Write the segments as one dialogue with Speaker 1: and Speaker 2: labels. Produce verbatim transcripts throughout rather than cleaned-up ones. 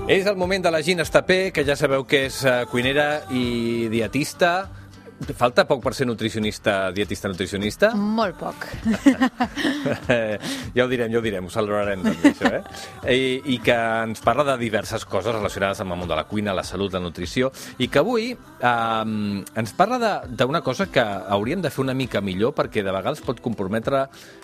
Speaker 1: És el moment de la Gina Estapé, que ja sabeu que és uh, cuinera i dietista. Falta poc per ser nutricionista, dietista nutricionista?
Speaker 2: Molt poc.
Speaker 1: Ja ho direm, ja ho direm, ho celebrarem també, això, eh? I, I que ens parla de diverses coses relacionades amb el món de la cuina, la salut, la nutrició, i que avui eh, ens parla d'una cosa que hauríem de fer una mica millor, perquè de vegades pot comprometre,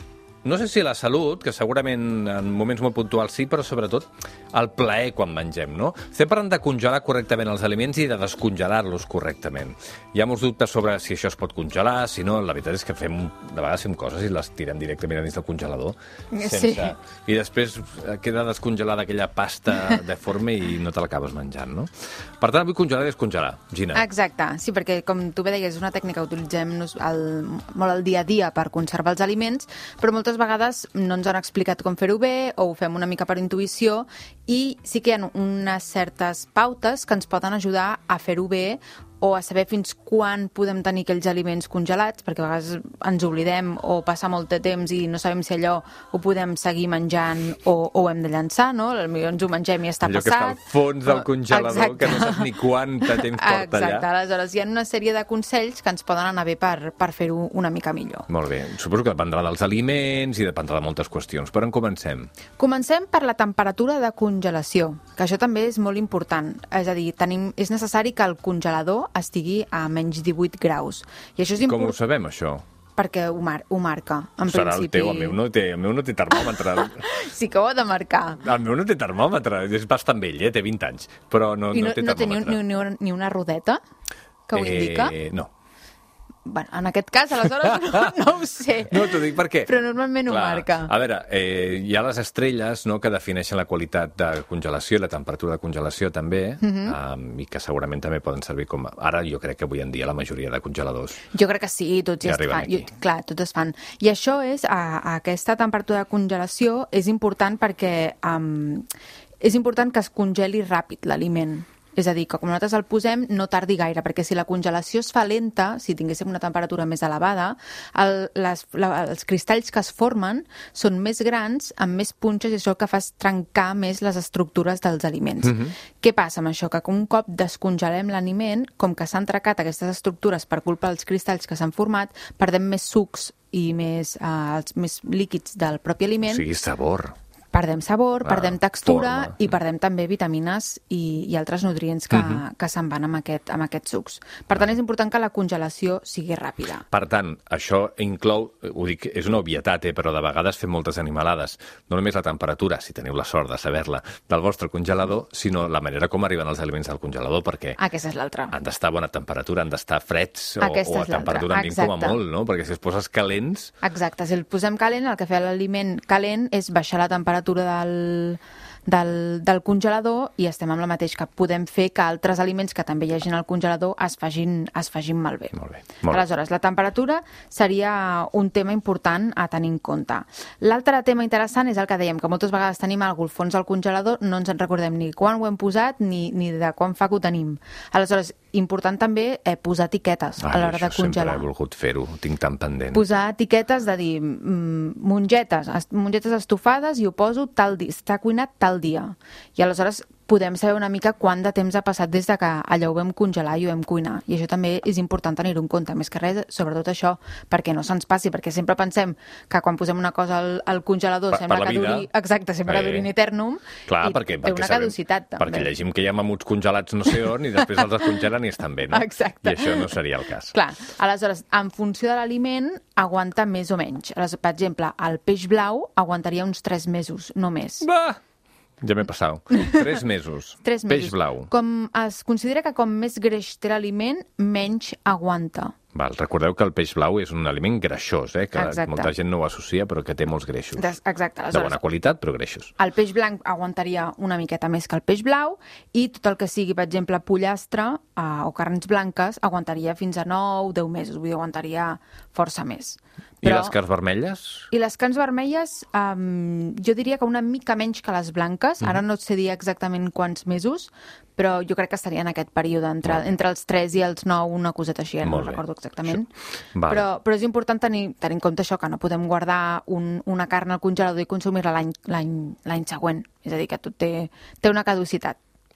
Speaker 1: no sé si la salut, que segurament en moments molt puntuals sí, però sobretot el plaer quan mengem, no? Estem parlant de congelar correctament els aliments i de descongelar-los correctament. Hi ha molts dubtes sobre si això es pot congelar, si no, la veritat és que fem, de vegades fem coses i les tirem directament dins del congelador. Sense...
Speaker 2: Sí.
Speaker 1: I després queda descongelada aquella pasta deforme i no te l'acabes menjant, no? Per tant, vull congelar i descongelar, Gina.
Speaker 2: Exacte, sí, perquè com tu bé deies, és una tècnica que utilitzem el, molt al dia a dia per conservar els aliments, però moltes vegades no ens han explicat com fer-ho bé o ho fem una mica per intuïció i sí que hi ha unes certes pautes que ens poden ajudar a fer-ho bé o a saber fins quan podem tenir aquells aliments congelats, perquè a vegades ens oblidem o passa molt de temps i no sabem si allò ho podem seguir menjant o, o ho hem de llançar, no? Potser ens ho mengem i està
Speaker 1: allò
Speaker 2: passat.
Speaker 1: Allò que està al fons del congelador, exacte, que no saps ni quant de temps porta allà.
Speaker 2: Exacte, aleshores hi ha una sèrie de consells que ens poden anar bé per, per fer-ho una mica millor.
Speaker 1: Molt bé, suposo que dependrà dels aliments i dependrà de moltes qüestions. Per on comencem?
Speaker 2: Comencem per la temperatura de congelació, que això també és molt important. És a dir, tenim, és necessari que el congelador estigui a menys divuit graus. I això és import...
Speaker 1: Com ho sabem, això?
Speaker 2: Perquè ho, mar ho marca, en
Speaker 1: Serà
Speaker 2: principi.
Speaker 1: el teu, el meu no té, el meu no té termòmetre.
Speaker 2: Sí que ho ha de marcar.
Speaker 1: El meu no té termòmetre, és bastant vell, eh? Té vint anys, però no,
Speaker 2: I
Speaker 1: no,
Speaker 2: no,
Speaker 1: té
Speaker 2: no té
Speaker 1: termòmetre.
Speaker 2: ni, ni, ni una rodeta que ho
Speaker 1: eh,
Speaker 2: indica?
Speaker 1: No.
Speaker 2: Bueno, en aquest cas, aleshores, no, no ho sé.
Speaker 1: No, t'ho dic perquè...
Speaker 2: Però normalment
Speaker 1: Clar,
Speaker 2: ho marca.
Speaker 1: A veure, eh, hi ha les estrelles, no?, que defineixen la qualitat de congelació i la temperatura de congelació també, uh-huh. um, i que segurament també poden servir com... Ara jo crec que avui en dia la majoria de congeladors...
Speaker 2: Jo crec que sí, tots ja, ja es fan. Jo, clar, tots es fan. I això és, a, a aquesta temperatura de congelació és important perquè um, és important que es congeli ràpid l'aliment. És a dir, que quan nosaltres el posem no tardi gaire, perquè si la congelació es fa lenta, si tinguéssim una temperatura més elevada, el, les, la, els cristalls que es formen són més grans, amb més punxes, i això el que fa és trencar més les estructures dels aliments. Mm-hmm. Què passa amb això? Que un cop descongelem l'aliment, com que s'han trencat aquestes estructures per culpa dels cristalls que s'han format, perdem més sucs i més, eh, els més líquids del propi aliment.
Speaker 1: O sigui, sabor.
Speaker 2: Perdem sabor,
Speaker 1: ah,
Speaker 2: perdem textura
Speaker 1: forma.
Speaker 2: I perdem també vitamines i, i altres nutrients que, uh-huh. que se'n van amb, aquest, amb aquests sucs. Per tant, és important que la congelació sigui ràpida.
Speaker 1: Per tant, això inclou, ho dic, és una obvietat, eh, però de vegades fem moltes animalades. No només la temperatura, si teniu la sort de saber-la, del vostre congelador, sinó la manera com arriben els aliments al congelador, perquè
Speaker 2: aquesta és l'altra.
Speaker 1: Han d'estar a bona temperatura, han d'estar freds o, o a temperatura ambient com a molt, no? Perquè si es poses calents...
Speaker 2: Exacte, si el posem calent, el que fa l'aliment calent és baixar la temperatura del, del, del congelador i estem amb la mateixa, que podem fer que altres aliments que també hi hagin al congelador es facin, es facin malbé.
Speaker 1: Molt bé. Molt
Speaker 2: Aleshores, la temperatura seria un tema important a tenir en compte. L'altre tema interessant és el que dèiem, que moltes vegades tenim alguna cosa al fons del congelador, no ens en recordem ni quan ho hem posat ni, ni de quan fa que ho tenim. Aleshores, important també eh, posar etiquetes
Speaker 1: Ai,
Speaker 2: a l'hora de congelar.
Speaker 1: Sempre he volgut fer-ho, ho tinc tan pendent.
Speaker 2: Posar etiquetes de dir mm, mongetes, mongetes estofades i ho poso tal dia, està cuinat tal dia. I aleshores podem saber una mica quant de temps ha passat des de que allò ho vam congelar i ho vam cuinar. I això també és important tenir-ho en compte. Més que res, sobretot això, perquè no se'ns passi, perquè sempre pensem que quan posem una cosa al, al congelador
Speaker 1: per,
Speaker 2: sembla
Speaker 1: per
Speaker 2: que duri... Exacte, sembla que
Speaker 1: eh.
Speaker 2: duri in eternum.
Speaker 1: Clar,
Speaker 2: i
Speaker 1: perquè,
Speaker 2: té
Speaker 1: perquè
Speaker 2: una
Speaker 1: sabem,
Speaker 2: caducitat, també.
Speaker 1: Perquè llegim que hi ha mamuts congelats no sé on i després els descongelen i estan bé, no?
Speaker 2: Exacte.
Speaker 1: I això no seria el cas.
Speaker 2: Clar, aleshores, en funció de l'aliment, aguanta més o menys. Aleshores, per exemple, el peix blau aguantaria uns tres mesos, no més.
Speaker 1: Va! Ja m'he passat. Tres mesos.
Speaker 2: Tres mesos.
Speaker 1: Peix blau.
Speaker 2: Com es considera que com més greix té l'aliment, menys aguanta.
Speaker 1: Val, recordeu que el peix blau és un aliment greixós, eh? Que
Speaker 2: Exacte.
Speaker 1: molta gent no ho associa, però que té molts greixos.
Speaker 2: Des, exacte.
Speaker 1: De bona qualitat, però greixos.
Speaker 2: El peix blanc aguantaria una miqueta més que el peix blau i tot el que sigui, per exemple, pollastre eh, o carns blanques aguantaria fins a nou, deu mesos. Vull dir, aguantaria força més.
Speaker 1: Però... I les carns vermelles?
Speaker 2: I les carns vermelles, um, jo diria que una mica menys que les blanques. Mm. Ara no et sé dir exactament quants mesos, però jo crec que estaria en aquest període, entre, entre els tres i els nou, una coseta així, no recordo exactament. Vale. Però, però és important tenir, tenir en compte això, que no podem guardar un, una carn al congelador i consumir-la l'any següent. És a dir, que tot té, té una caducitat.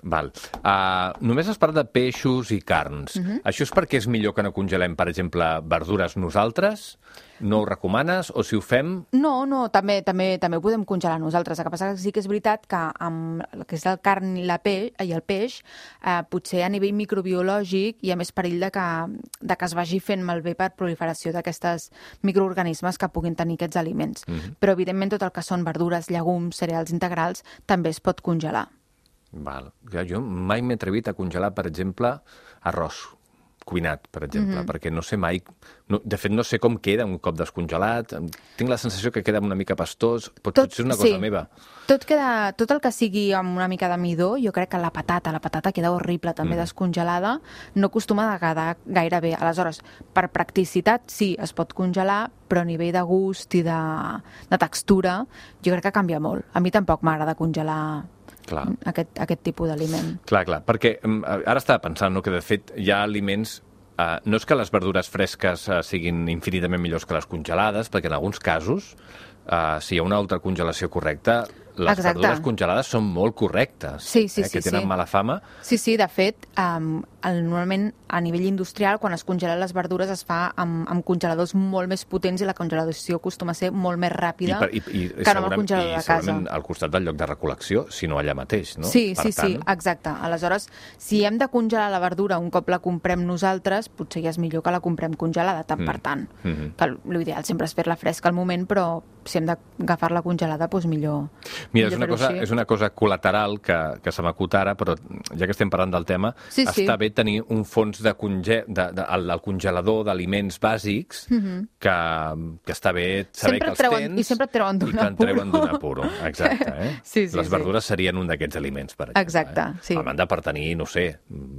Speaker 1: Val. Uh, només has parlat de peixos i carns. Uh-huh. Això és perquè és millor que no congelem, per exemple, verdures nosaltres? No ho recomanes? O si ho fem...
Speaker 2: No, no, també també també ho podem congelar nosaltres. El que passa que sí que és veritat que amb el que és el carn i, la peix, i el peix, eh, potser a nivell microbiològic hi ha més perill de que, de que es vagi fent malbé per proliferació d'aquestes microorganismes que puguin tenir aquests aliments. Uh-huh. Però, evidentment, tot el que són verdures, llegums, cereals integrals, també es pot congelar.
Speaker 1: Val. Jo mai m'he atrevit a congelar, per exemple, arròs cuinat, per exemple, mm-hmm. perquè no sé mai... No, de fet, no sé com queda un cop descongelat. Tinc la sensació que queda una mica pastós. Pot, tot, potser és una cosa
Speaker 2: sí.
Speaker 1: meva.
Speaker 2: Tot, queda, tot el que sigui amb una mica de midó, jo crec que la patata, la patata queda horrible, també mm. descongelada, no acostuma a quedar gaire bé. Aleshores, per practicitat, sí, es pot congelar, però a nivell de gust i de, de textura, jo crec que canvia molt. A mi tampoc m'agrada congelar Clar. Aquest, aquest tipus d'aliment.
Speaker 1: Clar, clar, perquè ara estava pensant no, que de fet hi ha aliments... Uh, no és que les verdures fresques uh, siguin infinitament millors que les congelades, perquè en alguns casos, uh, si hi ha una altra congelació correcta, les Exacte. verdures congelades són molt correctes,
Speaker 2: sí, sí,
Speaker 1: eh, que
Speaker 2: sí,
Speaker 1: tenen
Speaker 2: sí.
Speaker 1: mala fama.
Speaker 2: Sí, sí, de fet, um, el, normalment a nivell industrial, quan es congelen les verdures es fa amb, amb congeladors molt més potents i la congelació acostuma a ser molt més ràpida I, i, i, que no amb el congelador de casa. I
Speaker 1: segurament al costat del lloc de recol·lecció, si no allà mateix, no?
Speaker 2: Sí,
Speaker 1: per
Speaker 2: sí,
Speaker 1: tant...
Speaker 2: sí, exacte. Aleshores, si hem de congelar la verdura un cop la comprem nosaltres, potser ja és millor que la comprem congelada, tant mm. per tant. Mm-hmm. Que l'ideal sempre és fer-la fresca al moment, però si hem d'agafar-la congelada, doncs millor.
Speaker 1: Mira,
Speaker 2: millor
Speaker 1: és una cosa, és una cosa col·lateral que, que se m'acut ara, però ja que estem parlant del tema,
Speaker 2: sí,
Speaker 1: està
Speaker 2: sí.
Speaker 1: bé tenir un fons de, conge, de, de, el, el congelador d'aliments bàsics mm-hmm. que, que està bé saber
Speaker 2: sempre
Speaker 1: que els
Speaker 2: treuen,
Speaker 1: tens
Speaker 2: i sempre et treuen d'un apuro.
Speaker 1: I que treuen d'un apuro. Exacte. Eh?
Speaker 2: Sí, sí,
Speaker 1: Les verdures sí. serien un d'aquests aliments, per exemple.
Speaker 2: Exacte,
Speaker 1: eh?
Speaker 2: sí.
Speaker 1: A banda per tenir, no sé...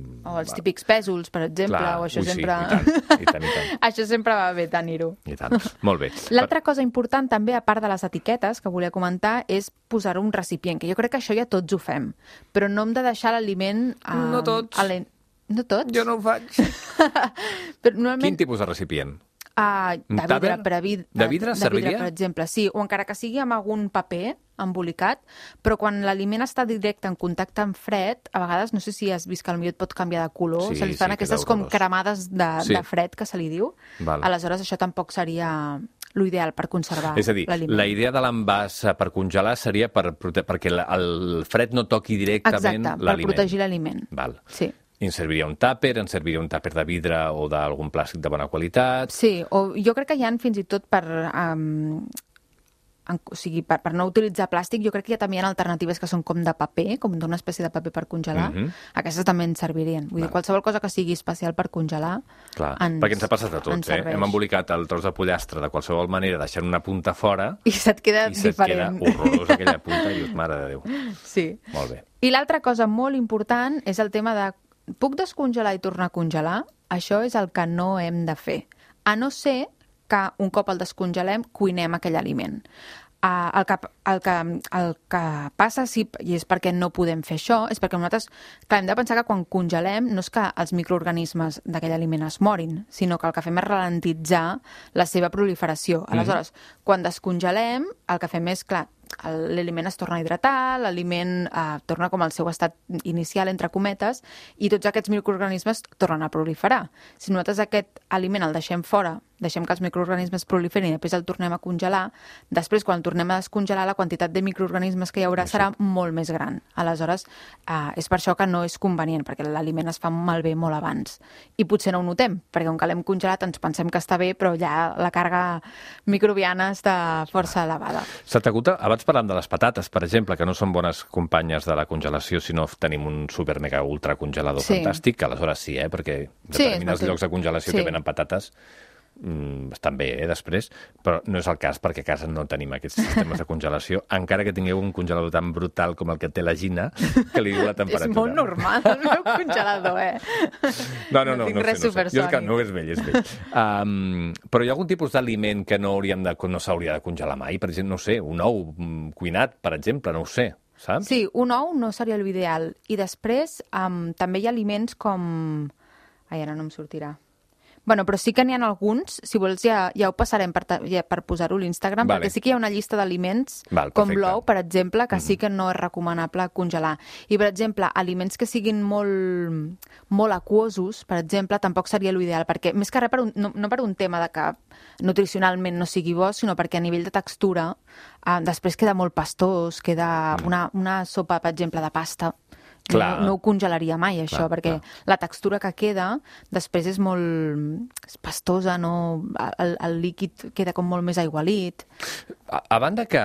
Speaker 2: O els típics pèsols, per exemple,
Speaker 1: Clar,
Speaker 2: o això
Speaker 1: ui,
Speaker 2: sempre...
Speaker 1: Sí, i tant, i tant, i tant.
Speaker 2: Això sempre va bé tenir-ho.
Speaker 1: I tant. Molt bé.
Speaker 2: L'altra cosa important també, a part de les etiquetes, que volia comentar, és posar un recipient, que jo crec que això ja tots ho fem, però no hem de deixar l'aliment... Eh,
Speaker 1: no tots.
Speaker 2: A no tots?
Speaker 1: Jo no ho faig.
Speaker 2: Però normalment...
Speaker 1: Quin tipus de recipient?
Speaker 2: Uh, de vidre, per a vid...
Speaker 1: De vidre
Speaker 2: de,
Speaker 1: serviria?
Speaker 2: De vidre, per exemple, sí. O encara que sigui amb algun paper embolicat, però quan l'aliment està directe en contacte amb fred, a vegades, no sé si has vist que potser et pot canviar de color,
Speaker 1: sí,
Speaker 2: se li fan
Speaker 1: sí,
Speaker 2: aquestes com cremades de,
Speaker 1: sí.
Speaker 2: de fred, que se li diu.
Speaker 1: Val.
Speaker 2: Aleshores, això tampoc seria l'ideal per conservar l'aliment.
Speaker 1: És a dir, la idea de l'envàs per congelar seria per, perquè el fred no toqui directament l'aliment.
Speaker 2: Exacte, per protegir l'aliment.
Speaker 1: Val.
Speaker 2: Sí.
Speaker 1: I ens serviria un tàper, ens serviria un tàper de vidre o d'algun plàstic de bona qualitat.
Speaker 2: Sí, o jo crec que hi ha fins i tot per... Um, en, o sigui, per, per no utilitzar plàstic, jo crec que ja també hi ha alternatives que són com de paper, com d'una espècie de paper per congelar. Mm-hmm. Aquestes també ens servirien. Vull dir, qualsevol cosa que sigui especial per congelar...
Speaker 1: Clar,
Speaker 2: ens,
Speaker 1: perquè ens ha passat a tots, eh? Hem embolicat el tros de pollastre de qualsevol manera, deixant una punta fora...
Speaker 2: I se't queda
Speaker 1: i se't
Speaker 2: diferent.
Speaker 1: queda horrorós aquella punta i dius, mare de Déu.
Speaker 2: Sí.
Speaker 1: Molt bé.
Speaker 2: I l'altra cosa molt important és el tema de puc descongelar i tornar a congelar? Això és el que no hem de fer. A no ser que un cop el descongelem, cuinem aquell aliment. Uh, el, que, el, que, el que passa, sí, i és perquè no podem fer això, és perquè nosaltres, clar, hem de pensar que quan congelem no és que els microorganismes d'aquell aliment es morin, sinó que el que fem és ralentitzar la seva proliferació. Aleshores, mm-hmm. quan descongelem, el que fem és, clar, l'aliment es torna a hidratar, l'aliment eh, torna com al seu estat inicial, entre cometes, i tots aquests microorganismes tornen a proliferar. Si nosaltres aquest aliment el deixem fora, deixem que els microorganismes proliferin i després el tornem a congelar, després quan el tornem a descongelar la quantitat de microorganismes que hi haurà serà molt més gran. Aleshores, eh, és per això que no és convenient, perquè l'aliment es fa malbé molt abans. I potser no ho notem, perquè com que l'hem congelat ens pensem que està bé, però ja la càrrega microbiana està força elevada.
Speaker 1: Se t'acuta, abans parlant de les patates, per exemple, que no són bones companyes de la congelació, sinó tenim un super mega ultra congelador sí. fantàstic, que aleshores sí, eh, perquè determinats sí, llocs de congelació sí. que venen patates mm, estan bé, eh, després, però no és el cas perquè a casa no tenim aquests sistemes de congelació, encara que tingueu un congelador tan brutal com el que té la Gina, que li diu la temperatura.
Speaker 2: És molt normal el meu congelador, eh?
Speaker 1: No, no, no, no,
Speaker 2: no tinc
Speaker 1: no
Speaker 2: res
Speaker 1: sé, no sé. Jo és que no és vell, és vell. Um, però hi ha algun tipus d'aliment que no hauríem de, no s'hauria de congelar mai? Per exemple, no sé, un ou cuinat, per exemple, no ho sé, saps?
Speaker 2: Sí, un ou no seria l'ideal. I després um, també hi ha aliments com... Ai, ara no em sortirà. Bueno, però sí que n'hi ha alguns, si vols ja, ja ho passarem per, ja, per posar-ho a l'Instagram, vale. Perquè sí que hi ha una llista d'aliments, com l'ou, per exemple, que mm-hmm. sí que no és recomanable congelar. I, per exemple, aliments que siguin molt, molt aquosos, per exemple, tampoc seria l'ideal, perquè més que res, per un, no, no per un tema de que nutricionalment no sigui bo, sinó perquè a nivell de textura eh, després queda molt pastós, queda mm. una, una sopa, per exemple, de pasta. No, no ho congelaria mai, això, clar, perquè clar. La textura que queda després és molt pastosa, no? El, el líquid queda com molt més aigualit.
Speaker 1: A, a banda que,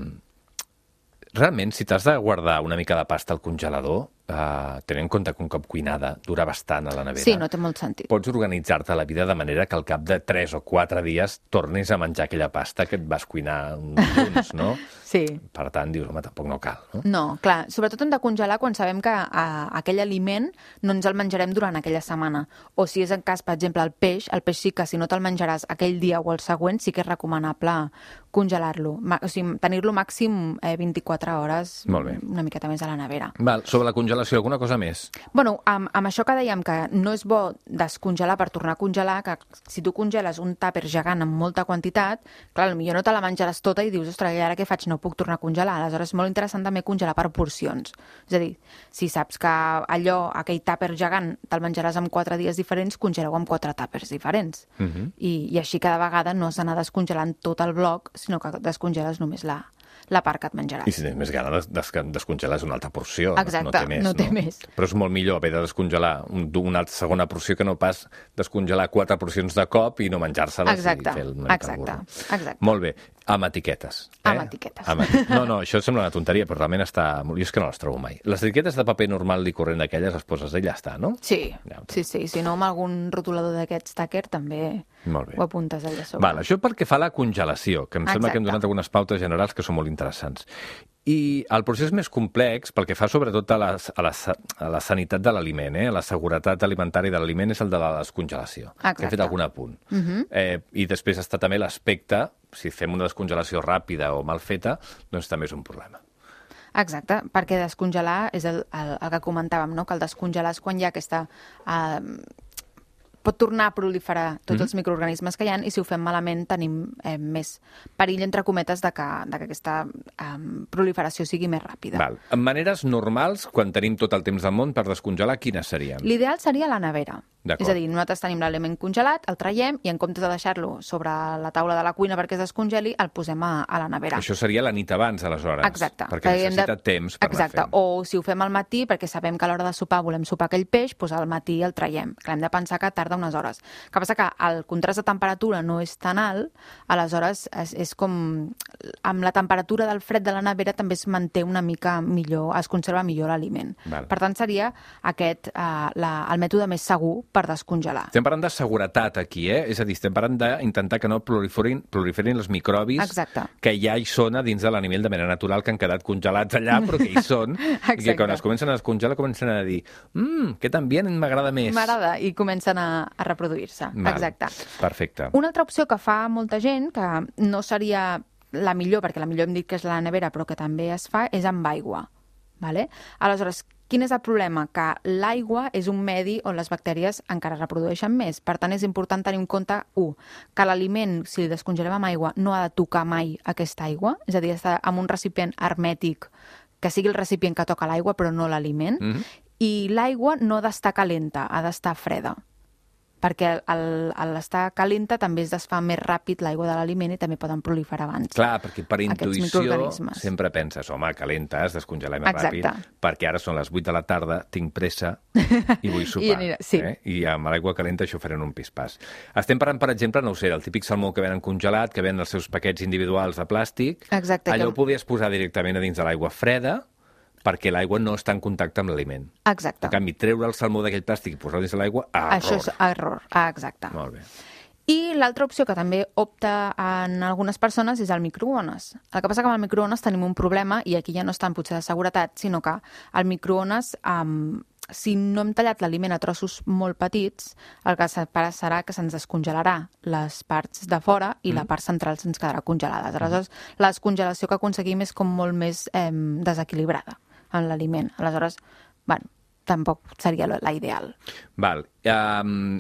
Speaker 1: realment, si t'has de guardar una mica de pasta al congelador, Uh, tenint en compte que un cop cuinada dura bastant a la nevera.
Speaker 2: Sí, no té molt sentit.
Speaker 1: Pots organitzar-te la vida de manera que al cap de tres o quatre dies tornis a menjar aquella pasta que et vas cuinar un dilluns, no?
Speaker 2: Sí.
Speaker 1: Per tant, dius, home, tampoc no cal, no?
Speaker 2: No, clar, sobretot hem de congelar quan sabem que uh, aquell aliment no ens el menjarem durant aquella setmana. O si és en cas, per exemple, el peix, el peix sí que si no te'l menjaràs aquell dia o el següent, sí que és recomanable congelar-lo. O sigui, tenir-lo màxim eh, vint-i-quatre hores, una miqueta més a la nevera.
Speaker 1: Val, sobre la congelació, alguna cosa més?
Speaker 2: Bueno, amb, amb això que dèiem que no és bo descongelar per tornar a congelar, que si tu congeles un tàper gegant amb molta quantitat, clar, potser no te la menjaràs tota i dius, ostres, i ara què faig? No puc tornar a congelar. Aleshores és molt interessant també congelar per porcions. És a dir, si saps que allò, aquell tàper gegant, te'l menjaràs en quatre dies diferents, congeleu amb quatre tàpers diferents. Uh-huh. I, I així cada vegada no has d'anar descongelant tot el bloc, sinó que descongeles només la, la part que et menjaràs.
Speaker 1: I si tens més gana, des, des, descongeles una altra porció.
Speaker 2: Exacte,
Speaker 1: no té més.
Speaker 2: No té no? més.
Speaker 1: Però és molt millor haver de descongelar un, una segona porció que no pas descongelar quatre porcions de cop i no menjar-se-les
Speaker 2: exacte,
Speaker 1: i fer una mica
Speaker 2: exacte, exacte.
Speaker 1: Molt bé, amb etiquetes. Eh?
Speaker 2: Amb etiquetes.
Speaker 1: Amb etiquetes. No, no, això sembla una tonteria, però realment està... Jo és que no les trobo mai. Les etiquetes de paper normal i corrent d'aquelles les poses i ja està, no?
Speaker 2: Sí, ja sí, sí. Si no, amb algun rotulador d'aquests tàquer també ho apuntes allà sobre.
Speaker 1: Val, això perquè fa la congelació, que em exacte. Sembla que hem donat algunes pautes generals que són molt interessants. I el procés més complex, pel que fa sobretot a la, a la, a la sanitat de l'aliment, eh? La seguretat alimentària de l'aliment, és el de la descongelació.
Speaker 2: Exacte.
Speaker 1: Que he fet algun apunt.
Speaker 2: Uh-huh.
Speaker 1: eh, I després està també l'aspecte, si fem una descongelació ràpida o mal feta, doncs també és un problema.
Speaker 2: Exacte, perquè descongelar és el, el, el que comentàvem, no? Que el descongelar és quan hi ha aquesta... Uh, pot tornar a proliferar tots mm-hmm. els microorganismes que hi ha i si ho fem malament tenim eh, més perill, entre cometes, de que, de que aquesta eh, proliferació sigui més ràpida.
Speaker 1: Val. En maneres normals, quan tenim tot el temps del món per descongelar, quines serien?
Speaker 2: L'ideal seria la nevera. És a dir, nosaltres tenim l'aliment congelat, el traiem i en comptes de deixar-lo sobre la taula de la cuina perquè es descongeli, el posem a, a la nevera.
Speaker 1: Això seria la nit abans, aleshores.
Speaker 2: Exacte.
Speaker 1: Perquè necessita de... temps per
Speaker 2: Exacte.
Speaker 1: anar fent.
Speaker 2: O si ho fem al matí, perquè sabem que a l'hora de sopar volem sopar aquell peix, doncs al matí el traiem. Clar, hem de pensar que tarda unes hores. El que passa que el contrast de temperatura no és tan alt, aleshores és, és com... Amb la temperatura del fred de la nevera també es manté una mica millor, es conserva millor l'aliment. Per tant, seria aquest eh, la, el mètode més segur per descongelar.
Speaker 1: Estem parlant de seguretat aquí, eh? És a dir, estem parlant d'intentar que no proliferin, proliferin els microbis
Speaker 2: exacte.
Speaker 1: Que ja hi són a dins de l'animel de manera natural, que han quedat congelats allà, però que hi són, i que quan es comencen a descongelar comencen a dir mmm, que també m'agrada més.
Speaker 2: M'agrada, i comencen a, a reproduir-se.
Speaker 1: Val.
Speaker 2: Exacte.
Speaker 1: Perfecte.
Speaker 2: Una altra opció que fa molta gent, que no seria la millor, perquè la millor hem dit que és la nevera, però que també es fa, és amb aigua. Vale? Aleshores, quin és el problema? Que l'aigua és un medi on les bactèries encara reprodueixen més. Per tant, és important tenir en compte, u, que l'aliment, si el descongelem amb aigua, no ha de tocar mai aquesta aigua, és a dir, està en un recipient hermètic, que sigui el recipient que toca l'aigua, però no l'aliment, mm-hmm. i l'aigua no ha d'estar calenta, ha d'estar freda, perquè al, al estar calenta també es desfà més ràpid l'aigua de l'aliment i també poden proliferar abans.
Speaker 1: Clar, perquè per intuïció sempre penses, home, calenta, es descongela més
Speaker 2: exacte.
Speaker 1: Ràpid, perquè ara són les vuit de la tarda, tinc pressa i vull sopar.
Speaker 2: I, anirà, sí.
Speaker 1: eh? I amb l'aigua calenta això farem un pispàs. Estem parlant, per exemple, no ho sé, del típic salmó que venen congelat, que venen els seus paquets individuals de plàstic.
Speaker 2: Exacte.
Speaker 1: Allò
Speaker 2: que...
Speaker 1: ho podies posar directament a dins de l'aigua freda, perquè l'aigua no està en contacte amb l'aliment.
Speaker 2: Exacte.
Speaker 1: En canvi, treure el salmó d'aquell plàstic i posar-lo dins de l'aigua, error.
Speaker 2: Això és error, ah, exacte.
Speaker 1: Molt bé.
Speaker 2: I l'altra opció que també opta en algunes persones és el microones. El que passa que amb el microones tenim un problema, i aquí ja no és tant potser de seguretat, sinó que el microones, um, si no hem tallat l'aliment a trossos molt petits, el que serà que se'ns descongelarà les parts de fora i mm. la part central se'ns quedarà congelada. Aleshores, mm. la descongelació que aconseguim és com molt més eh, desequilibrada en l'aliment. Aleshores, bueno, tampoc seria la ideal.
Speaker 1: Val. Um,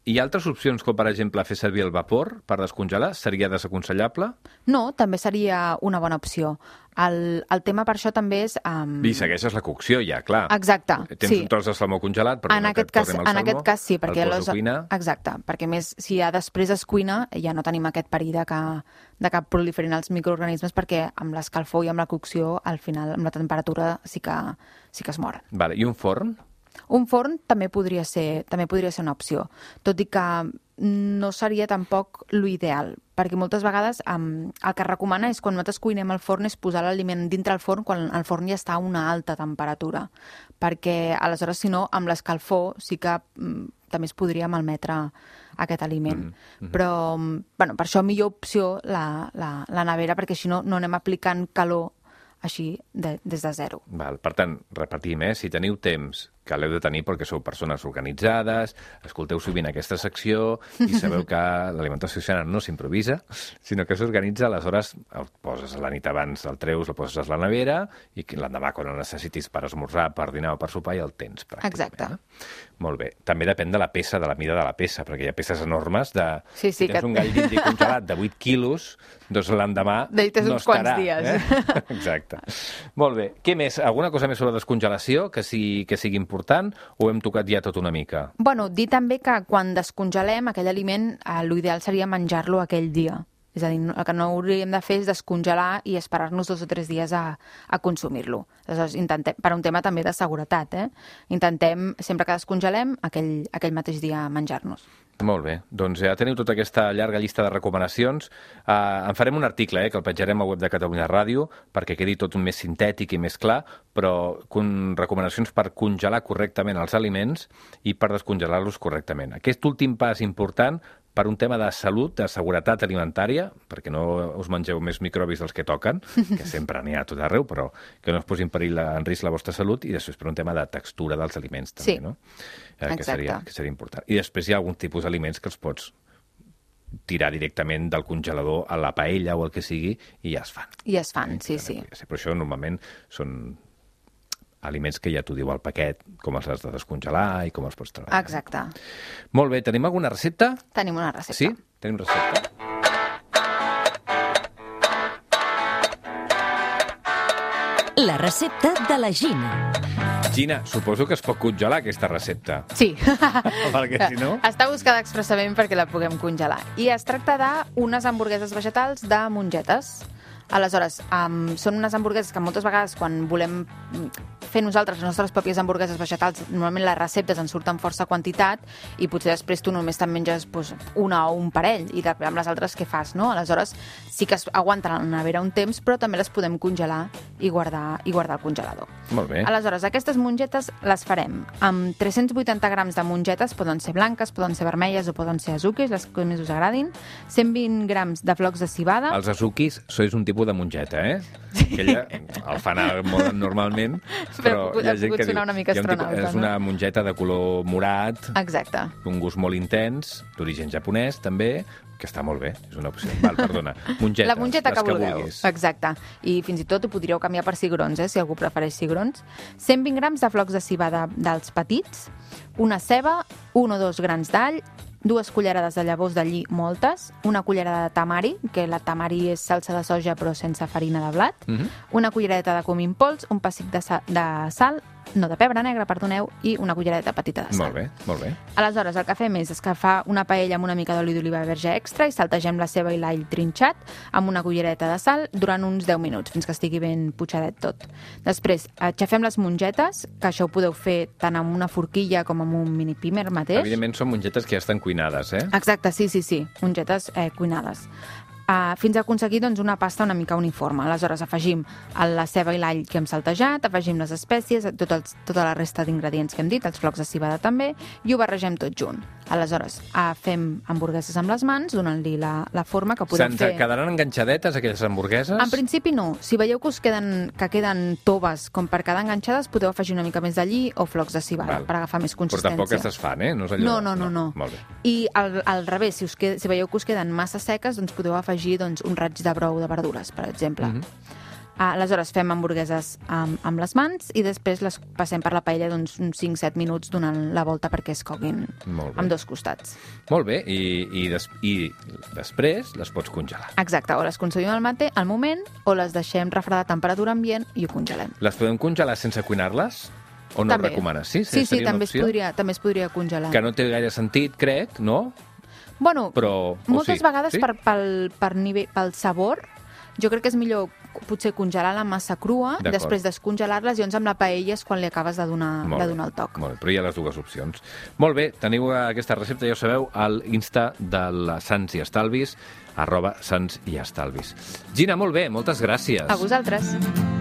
Speaker 1: hi ha altres opcions, com per exemple fer servir el vapor per descongelar? Seria desaconsellable?
Speaker 2: No, també seria una bona opció. El, el tema per això també és... Um...
Speaker 1: I segueixes la cocció ja, clar.
Speaker 2: Exacte,
Speaker 1: Tens
Speaker 2: sí.
Speaker 1: un tros de salmó congelat, però
Speaker 2: en
Speaker 1: no
Speaker 2: aquest
Speaker 1: que et
Speaker 2: cas,
Speaker 1: posem el
Speaker 2: en
Speaker 1: salmó,
Speaker 2: aquest cas sí, perquè
Speaker 1: el poso a cuinar.
Speaker 2: Exacte, perquè més si ja després es cuina ja no tenim aquest perill de que, de que proliferin els microorganismes, perquè amb l'escalfor i amb la cocció, al final, amb la temperatura, sí que, sí que es moren.
Speaker 1: Vale. I un forn?
Speaker 2: Un forn també podria ser, també podria ser una opció, tot i que no seria tampoc l'ideal, perquè moltes vegades um, el que es recomana és quan nosaltres cuinem al forn és posar l'aliment dintre el forn quan el forn ja està a una alta temperatura, perquè aleshores, si no, amb l'escalfor sí que um, també es podria malmetre aquest aliment. Mm-hmm. Però, bueno, per això millor opció la, la, la nevera, perquè si no, no anem aplicant calor així de, des de zero.
Speaker 1: Val. Per tant, repetim, eh? Si teniu temps, que l'heu de tenir perquè sou persones organitzades, escolteu sovint aquesta secció i sabeu que l'alimentació sana no s'improvisa, sinó que s'organitza, aleshores el poses la nit abans, el treus, el poses a la nevera i l'endemà quan el necessitis per esmorzar, per dinar o per sopar ja el tens, pràcticament.
Speaker 2: Exacte.
Speaker 1: Eh? Molt bé. També depèn de la peça, de la mida de la peça, perquè hi ha peces enormes de...
Speaker 2: Sí, sí,
Speaker 1: si tens
Speaker 2: que...
Speaker 1: un gall d'indi congelat de vuit quilos, doncs l'endemà no estarà.
Speaker 2: Dies.
Speaker 1: Eh? Exacte. Molt bé. Què més? Alguna cosa més sobre descongelació que sigui, que sigui important o hem tocat ja tot una mica?
Speaker 2: Bueno, dir també que quan descongelem aquell aliment, eh, l'ideal seria menjar-lo aquell dia. És a dir, el que no hauríem de fer és descongelar i esperar-nos dos o tres dies a, a consumir-lo. Aleshores, intentem, per un tema també de seguretat, eh? Intentem, sempre que descongelem, aquell, aquell mateix dia menjar-nos.
Speaker 1: Molt bé. Doncs ja teniu tota aquesta llarga llista de recomanacions. Uh, en farem un article, eh, que el penjarem al web de Catalunya Ràdio, perquè quedi tot un més sintètic i més clar, però con recomanacions per congelar correctament els aliments i per descongelar-los correctament. Aquest últim pas important per un tema de salut, de seguretat alimentària, perquè no us mengeu més microbis dels que toquen, que sempre n'hi ha tot arreu, però que no us posi en perill en risc la vostra salut, i després per un tema de textura dels aliments també,
Speaker 2: sí.
Speaker 1: no? Eh, que, seria, que seria important. I després hi ha algun tipus d'aliments que els pots tirar directament del congelador a la paella o el que sigui i ja es fan.
Speaker 2: I es fan, sí, sí.
Speaker 1: Però això normalment són aliments que ja t'ho diu al paquet, com els has de descongelar i com els pots treballar.
Speaker 2: Exacte.
Speaker 1: Molt bé, tenim alguna recepta?
Speaker 2: Tenim una recepta.
Speaker 1: Sí? Tenim recepta?
Speaker 3: La recepta de la Gina.
Speaker 1: Gina, suposo que es pot congelar aquesta recepta.
Speaker 2: Sí.
Speaker 1: Perquè si no...
Speaker 2: Està buscada expressament perquè la puguem congelar. I es tracta d'unes hamburgueses vegetals de mongetes. Aleshores, um, són unes hamburgueses que moltes vegades quan volem fer nosaltres les nostres pròpies hamburgueses vegetals, normalment les receptes en surten força quantitat i potser després tu només te'n menges pues, una o un parell i després amb les altres què fas, no? Aleshores sí que es aguanten a la nevera un temps, però també les podem congelar i guardar, i guardar al congelador.
Speaker 1: Molt bé.
Speaker 2: Aleshores, aquestes mongetes les farem amb tres-cents vuitanta grams de mongetes, poden ser blanques, poden ser vermelles o poden ser azukis, les que més us agradin, cent vint grams de flocs de civada.
Speaker 1: Els azukis sois un tipus de mongeta, eh? Sí. Que ella el fan normalment, però,
Speaker 2: però
Speaker 1: hi ha gent que diu...
Speaker 2: una mica astronauta,
Speaker 1: tipus, és una
Speaker 2: no?
Speaker 1: mongeta de color morat,
Speaker 2: exacte,
Speaker 1: d'un gust molt intens, d'origen japonès, també, que està molt bé, és una opció. Val, perdona, mongetes,
Speaker 2: la mongeta que,
Speaker 1: que
Speaker 2: vulgueu.
Speaker 1: vulguis.
Speaker 2: Exacte. I fins i tot ho podríeu canviar per cigrons, eh, si algú prefereix cigrons. cent vint grams de flocs de civada dels petits, una ceba, un o dos grans d'all, dues cullerades de llavors de lli moltes, una cullerada de tamari, que la tamari és salsa de soja però sense farina de blat,
Speaker 1: Mm-hmm.
Speaker 2: una culleradeta de comí en pols, un pessic de, sa de sal, no, de pebre negre, perdoneu, i una culleradeta petita de sal.
Speaker 1: Molt bé, molt bé.
Speaker 2: Aleshores, el que fem és escalfar una paella amb una mica d'oli d'oliva verge extra i saltegem la ceba i l'all trinxat amb una cullereta de sal durant uns deu minuts, fins que estigui ben putxadet tot. Després, aixafem les mongetes, que això ho podeu fer tant amb una forquilla com amb un mini pimer mateix.
Speaker 1: Evidentment són mongetes que ja estan cuinades, eh?
Speaker 2: Exacte, sí, sí, sí, mongetes eh, cuinades. Uh, fins a aconseguir doncs, una pasta una mica uniforme. Aleshores afegim la ceba i l'all que hem saltejat, afegim les espècies, tot els, tota la resta d'ingredients que hem dit, els flocs de civada també, i ho barregem tot junt. Aleshores uh, fem hamburgueses amb les mans, donant-li la, la forma que podem
Speaker 1: Se'ns
Speaker 2: fer...
Speaker 1: quedaran enganxadetes aquelles hamburgueses?
Speaker 2: En principi no. Si veieu que us queden, que queden toves com per quedar enganxades, podeu afegir una mica més d'allí o flocs de civada per agafar més consistència.
Speaker 1: Però tampoc es desfan, eh? No, és allò...
Speaker 2: no, no, no, no.
Speaker 1: Molt bé.
Speaker 2: I al, al revés, si, us qued... si veieu que us queden massa seques, doncs podeu afegir doncs, un raig de brou de verdures, per exemple.
Speaker 1: Mm-hmm.
Speaker 2: Aleshores fem hamburgueses amb, amb les mans i després les passem per la paella d'uns cinc set minuts donant la volta perquè es coguin amb dos costats.
Speaker 1: Molt bé, i, i, des, i després les pots congelar.
Speaker 2: Exacte, o les consumim al mate al moment o les deixem refredar a temperatura ambient i ho congelem.
Speaker 1: Les podem congelar sense cuinar-les? O no
Speaker 2: també.
Speaker 1: Ho recomanes? Sí,
Speaker 2: sí, sí també, es podria, també es podria congelar.
Speaker 1: Que no té gaire sentit, crec, no?
Speaker 2: Bueno,
Speaker 1: Però,
Speaker 2: moltes
Speaker 1: sí.
Speaker 2: vegades
Speaker 1: sí?
Speaker 2: per, pel, per nivell, pel sabor, jo crec que és millor potser congelar la massa crua, després descongelar-les i llavors amb la paella és quan li acabes de donar, de donar el toc.
Speaker 1: Molt bé, però hi ha les dues opcions. Molt bé, teniu aquesta recepta, ja ho sabeu, al Insta del Sants i Estalvis, arroba Sants i Estalvis. Gina, molt bé, moltes gràcies.
Speaker 2: A vosaltres.